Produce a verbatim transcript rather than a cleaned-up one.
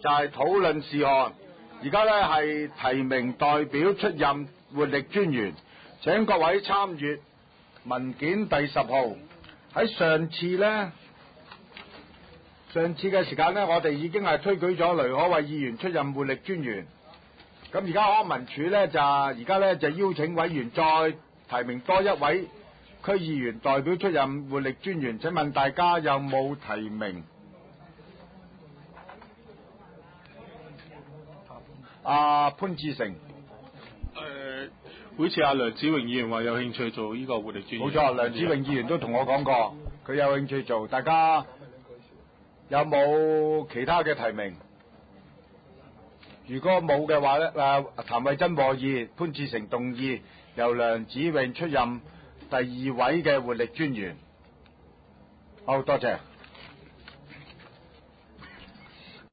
就係討論事項。而家咧係提名代表出任活力專員，請各位參閱文件第十號。喺上次咧，上次嘅時間咧，我哋已經係推舉咗雷可偉議員出任活力專員。咁而家康文署咧就而家咧就邀請委員再提名多一位區議員代表出任活力專員。請問大家有冇提名？阿、啊、潘志成，誒、 呃，好似阿梁子榮議員話有興趣做呢個活力專員。 冇錯，梁子榮議員都同我講過，佢有興趣做。大家有冇其他嘅提名？如果冇嘅話咧，誒、啊，譚慧珍和議，潘志成動議由梁子榮出任第二位嘅活力專員。好多謝。